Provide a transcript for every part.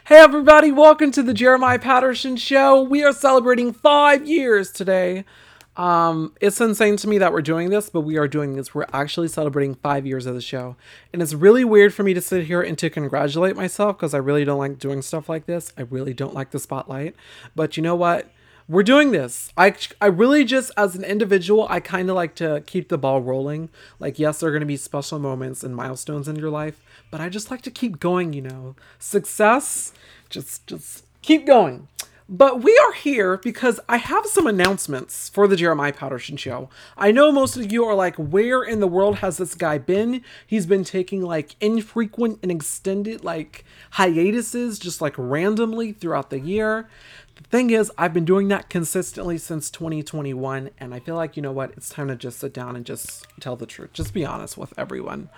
Hey everybody, welcome to the Jeremiah Patterson Show. We are celebrating 5 years today. It's insane to me that we're doing this, but we are doing this. We're actually celebrating 5 years of the show. And it's really weird for me to sit here and to congratulate myself because I really don't like doing stuff like this. I really don't like the spotlight. But you know what? We're doing this. I really just, as an individual, I kind of like to keep the ball rolling. Like, yes, there are going to be special moments and milestones in your life, but I just like to keep going. Success, just keep going. But we are here because I have some announcements for the Jeremiah Patterson Show. I know most of you are like, where in the world has this guy been? He's been taking like infrequent and extended like hiatuses just like randomly throughout the year. The thing is, I've been doing that consistently since 2021, and I feel like, you know what, it's time to just sit down and just tell the truth. Just be honest with everyone.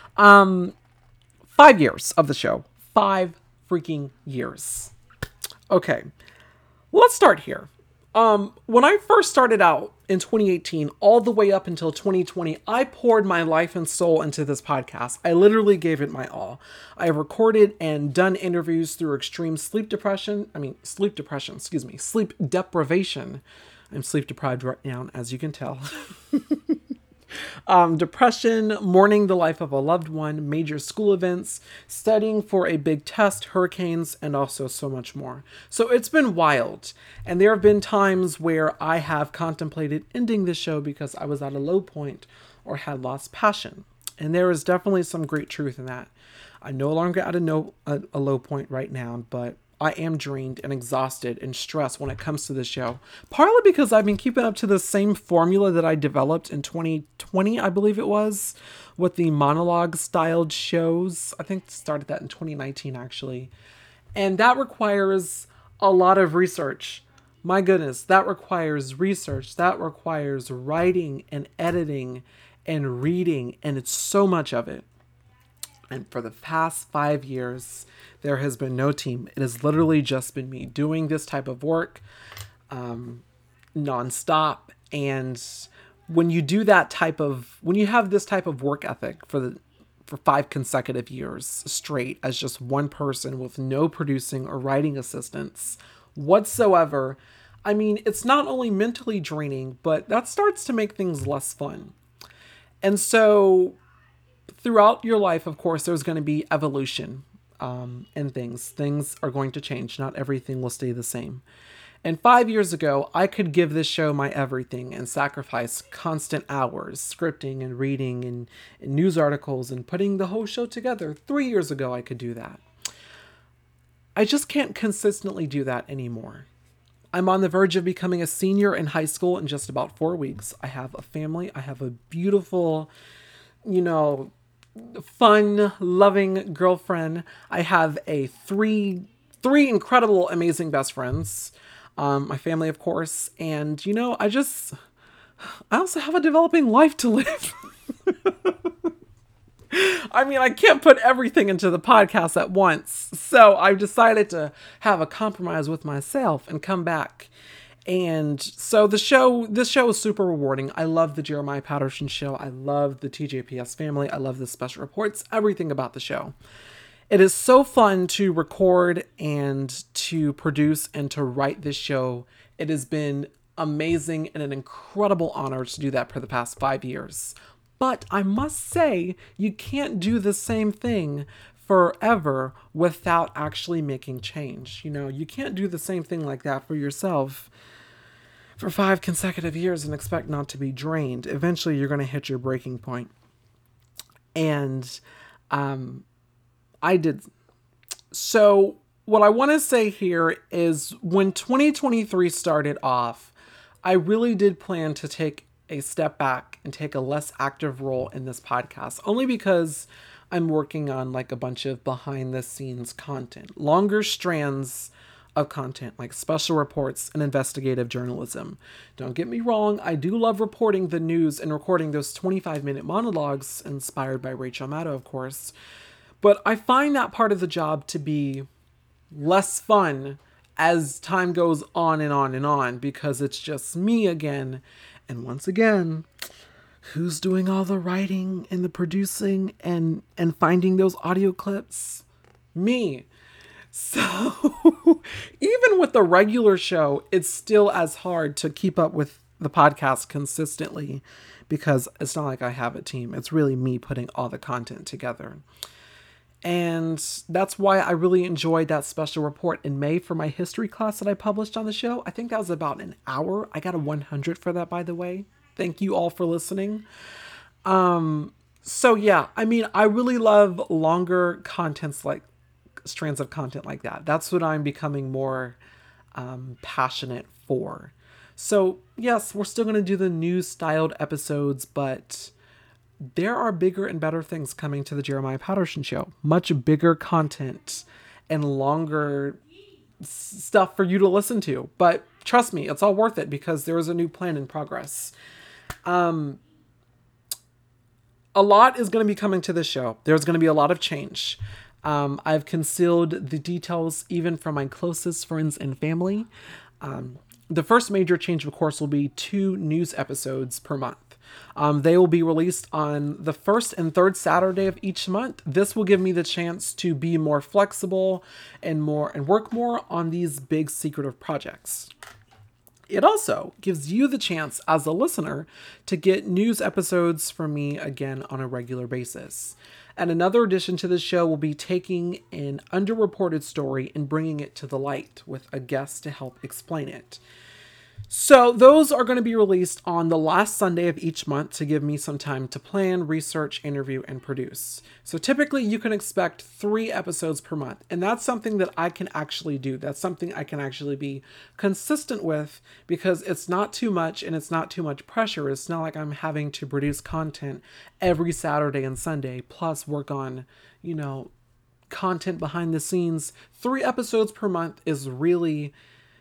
5 years of the show. 5 freaking years. Okay, let's start here. When I first started out in 2018, all the way up until 2020, I poured my life and soul into this podcast. I literally gave it my all. I have recorded and done interviews through extreme sleep deprivation. Sleep deprivation. I'm sleep deprived right now, as you can tell. Depression, mourning the life of a loved one, major school events, studying for a big test, hurricanes, and also so much more. So it's been wild. And there have been times where I have contemplated ending the show because I was at a low point or had lost passion. And there is definitely some great truth in that. I'm no longer at a low point right now, but I am drained and exhausted and stressed when it comes to this show. Partly because I've been keeping up to the same formula that I developed in 2020, I believe it was, with the monologue-styled shows. I think started that in 2019, actually. And that requires a lot of research. My goodness, that requires research. That requires writing and editing and reading, and it's so much of it. And for the past 5 years, there has been no team. It has literally just been me doing this type of work nonstop. And when you have this type of work ethic for 5 consecutive years straight as just one person with no producing or writing assistance whatsoever, I mean, it's not only mentally draining, but that starts to make things less fun. And so throughout your life, of course, there's going to be evolution in things. Things are going to change. Not everything will stay the same. And 5 years ago, I could give this show my everything and sacrifice constant hours scripting and reading and news articles and putting the whole show together. 3 years ago, I could do that. I just can't consistently do that anymore. I'm on the verge of becoming a senior in high school in just about 4 weeks. I have a family. I have a beautiful, fun, loving girlfriend. I have three incredible, amazing best friends. My family, of course. And, I also have a developing life to live. I mean, I can't put everything into the podcast at once. So I've decided to have a compromise with myself and come back. And so this show is super rewarding. I love the Jeremiah Patterson Show. I love the TJPS family. I love the special reports, everything about the show. It is so fun to record and to produce and to write this show. It has been amazing and an incredible honor to do that for the past 5 years. But I must say, you can't do the same thing forever without actually making change. You can't do the same thing like that for yourself for 5 consecutive years and expect not to be drained. Eventually, you're going to hit your breaking point. And I did. So what I want to say here is when 2023 started off, I really did plan to take a step back and take a less active role in this podcast, only because I'm working on like a bunch of behind the scenes content, longer strands of content like special reports and investigative journalism. Don't get me wrong, I do love reporting the news and recording those 25-minute monologues inspired by Rachel Maddow, of course. But I find that part of the job to be less fun as time goes on and on and on because it's just me again. And once again, who's doing all the writing and the producing and finding those audio clips? Me. So even with the regular show, it's still as hard to keep up with the podcast consistently because it's not like I have a team. It's really me putting all the content together. And that's why I really enjoyed that special report in May for my history class that I published on the show. I think that was about an hour. I got a 100 for that, by the way. Thank you all for listening. So yeah, I mean, I really love longer contents like strands of content like that. That's what I'm becoming more passionate for. So yes, we're still going to do the news styled episodes, but there are bigger and better things coming to the Jeremiah Patterson Show. Much bigger content and longer stuff for you to listen to. But trust me, it's all worth it because there is a new plan in progress. A lot is going to be coming to this show. There's going to be a lot of change. I've concealed the details even from my closest friends and family. The first major change, of course, will be 2 news episodes per month. They will be released on the first and third Saturday of each month. This will give me the chance to be more flexible and work more on these big secretive projects. It also gives you the chance as a listener to get news episodes from me again on a regular basis. And another addition to the show will be taking an underreported story and bringing it to the light with a guest to help explain it. So those are going to be released on the last Sunday of each month to give me some time to plan, research, interview, and produce. So typically you can expect 3 episodes per month. And that's something that I can actually do. That's something I can actually be consistent with because it's not too much and it's not too much pressure. It's not like I'm having to produce content every Saturday and Sunday, plus work on, content behind the scenes. 3 episodes per month is really,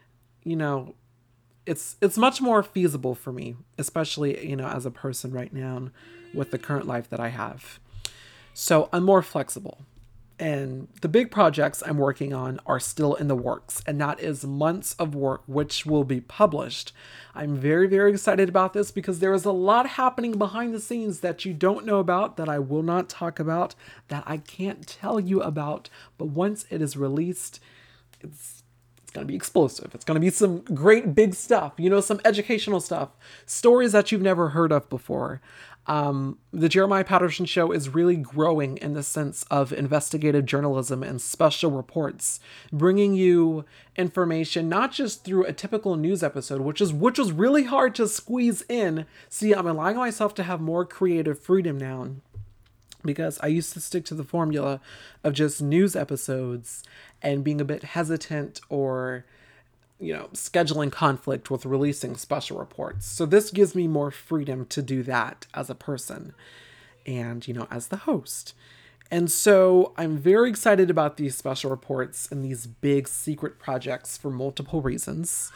it's much more feasible for me, especially, as a person right now with the current life that I have. So I'm more flexible. And the big projects I'm working on are still in the works, and that is months of work which will be published. I'm very, very excited about this because there is a lot happening behind the scenes that you don't know about, that I will not talk about, that I can't tell you about. But once it is released, it's going to be explosive. It's going to be some great big stuff, some educational stuff, stories that you've never heard of before. The Jeremiah Patterson Show is really growing in the sense of investigative journalism and special reports, bringing you information not just through a typical news episode, which was really hard to squeeze in. See, I'm allowing myself to have more creative freedom now, because I used to stick to the formula of just news episodes and being a bit hesitant or, scheduling conflict with releasing special reports. So this gives me more freedom to do that as a person and, as the host. And so I'm very excited about these special reports and these big secret projects for multiple reasons.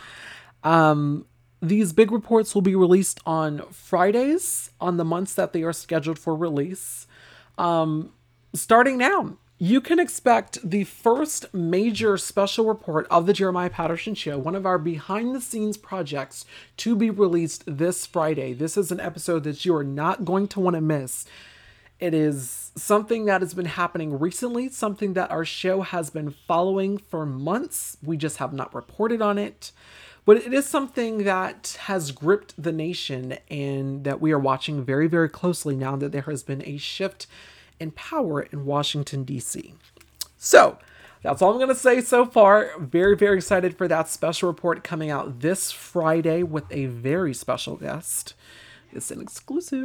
These big reports will be released on Fridays on the months that they are scheduled for release. Starting now, you can expect the first major special report of the Jeremiah Patterson Show, one of our behind the scenes projects, to be released this Friday. This is an episode that you are not going to want to miss. It is something that has been happening recently, something that our show has been following for months. We just have not reported on it. But it is something that has gripped the nation and that we are watching very, very closely now that there has been a shift in power in Washington, D.C. So that's all I'm going to say so far. Very, very excited for that special report coming out this Friday with a very special guest. It's an exclusive.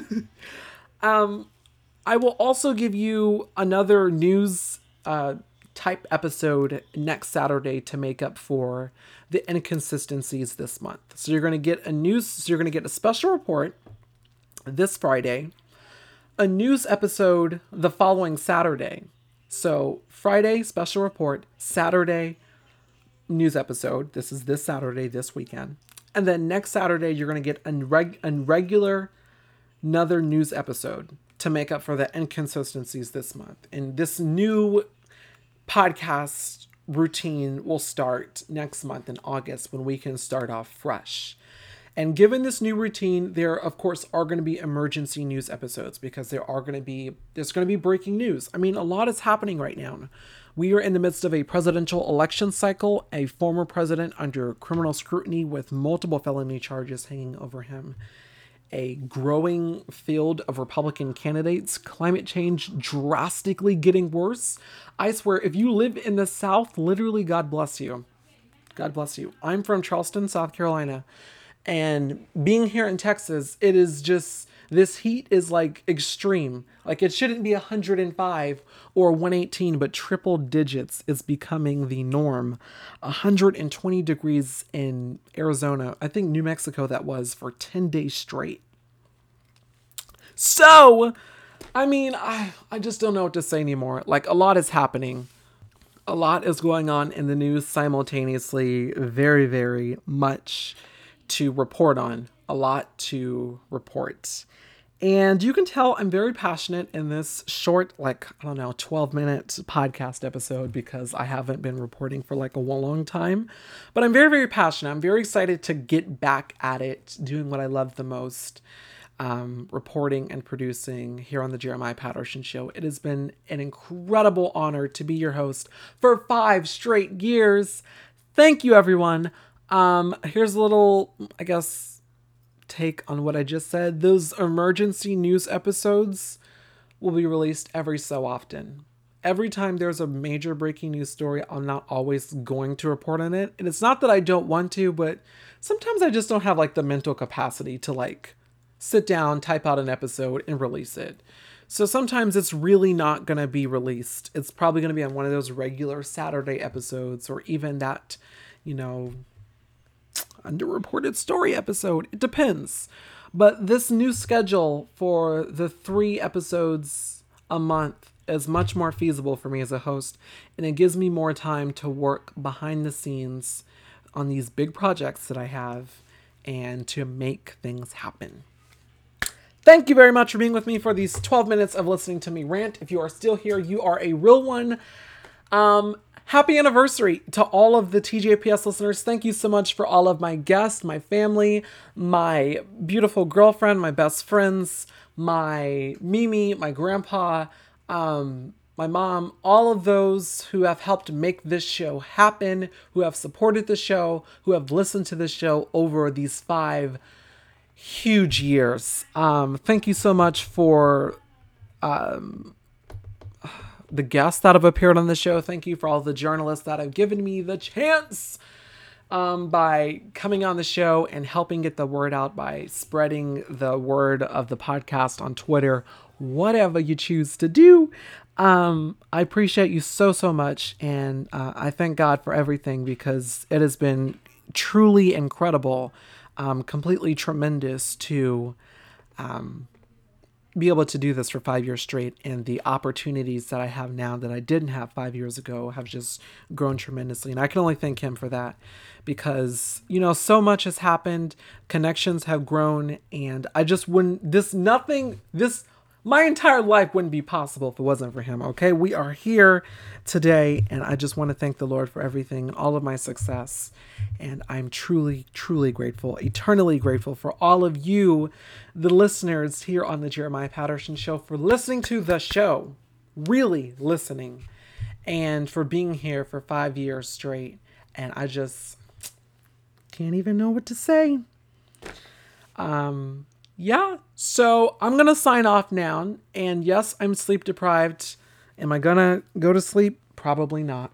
I will also give you another news type episode next Saturday to make up for the inconsistencies this month. So you're going to get a special report this Friday, a news episode the following Saturday. So Friday, special report, Saturday, news episode. This is this Saturday, this weekend. And then next Saturday, you're going to get another news episode to make up for the inconsistencies this month. And this new podcast routine will start next month in August when we can start off fresh. And given this new routine, there, of course, are going to be emergency news episodes because there's going to be breaking news. I mean, a lot is happening right now. We are in the midst of a presidential election cycle, a former president under criminal scrutiny with multiple felony charges hanging over him, a growing field of Republican candidates, climate change drastically getting worse. I swear, if you live in the South, literally, God bless you. God bless you. I'm from Charleston, South Carolina, and being here in Texas, it is just, this heat is like extreme. Like it shouldn't be 105 or 118, but triple digits is becoming the norm. 120 degrees in Arizona. I think New Mexico that was for 10 days straight. So, I mean, I just don't know what to say anymore. Like a lot is happening. A lot is going on in the news simultaneously. Very, very much to report on. A lot to report. And you can tell I'm very passionate in this short, 12-minute podcast episode because I haven't been reporting for like a long time. But I'm very, very passionate. I'm very excited to get back at it, doing what I love the most, reporting and producing here on the Jeremiah Patterson Show. It has been an incredible honor to be your host for 5 straight years. Thank you, everyone. Here's a little, take on what I just said. Those emergency news episodes will be released every so often. Every time there's a major breaking news story, I'm not always going to report on it. And it's not that I don't want to, but sometimes I just don't have the mental capacity to sit down, type out an episode and release it. So sometimes it's really not going to be released. It's probably going to be on one of those regular Saturday episodes or even that, underreported story episode. It depends. But this new schedule for the 3 episodes a month is much more feasible for me as a host, and it gives me more time to work behind the scenes on these big projects that I have and to make things happen. Thank you very much for being with me for these 12 minutes of listening to me rant. If you are still here, you are a real one. Happy anniversary to all of the TJPS listeners. Thank you so much for all of my guests, my family, my beautiful girlfriend, my best friends, my Mimi, my grandpa, my mom, all of those who have helped make this show happen, who have supported the show, who have listened to this show over these 5 huge years. Thank you so much for the guests that have appeared on the show. Thank you for all the journalists that have given me the chance by coming on the show and helping get the word out by spreading the word of the podcast on Twitter, whatever you choose to do. I appreciate you so much. And I thank God for everything because it has been truly incredible, completely tremendous to be able to do this for 5 years straight, and the opportunities that I have now that I didn't have 5 years ago have just grown tremendously. And I can only thank him for that because, so much has happened, connections have grown, and I just wouldn't, my entire life wouldn't be possible if it wasn't for him. Okay. We are here today, and I just want to thank the Lord for everything, all of my success. And I'm truly, truly grateful, eternally grateful for all of you, the listeners here on the Jeremiah Patterson Show, for listening to the show, really listening, and for being here for 5 years straight. And I just can't even know what to say. Yeah, so I'm going to sign off now. And yes, I'm sleep deprived. Am I going to go to sleep? Probably not.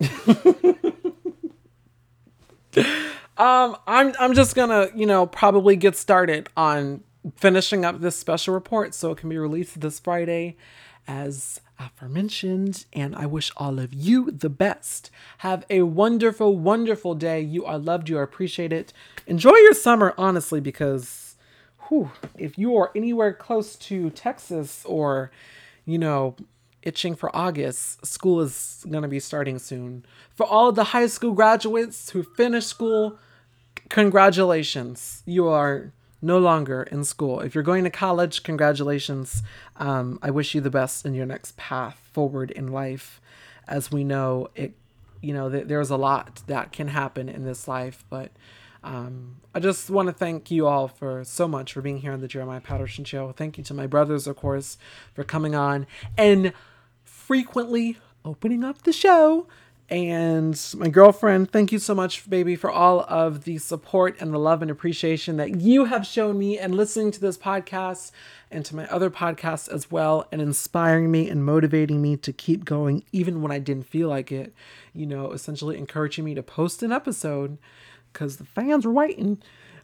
I'm just gonna, probably get started on finishing up this special report so it can be released this Friday as aforementioned. And I wish all of you the best. Have a wonderful, wonderful day. You are loved. You are appreciated. Enjoy your summer, honestly, because if you are anywhere close to Texas or, itching for August, school is going to be starting soon. For all of the high school graduates who finished school, congratulations. You are no longer in school. If you're going to college, congratulations. I wish you the best in your next path forward in life. As we know, there's a lot that can happen in this life, but I just want to thank you all for so much for being here on the Jeremiah Patterson Show. Thank you to my brothers, of course, for coming on and frequently opening up the show. And my girlfriend, thank you so much, baby, for all of the support and the love and appreciation that you have shown me and listening to this podcast and to my other podcasts as well, and inspiring me and motivating me to keep going even when I didn't feel like it. You know, essentially encouraging me to post an episode because the fans were waiting.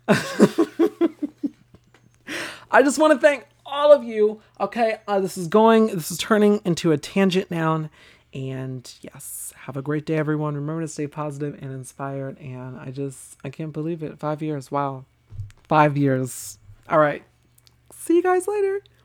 I just want to thank all of you. Okay, this is turning into a tangent now. And yes, have a great day, everyone. Remember to stay positive and inspired. And I can't believe it. 5 years. Wow. 5 years. All right. See you guys later.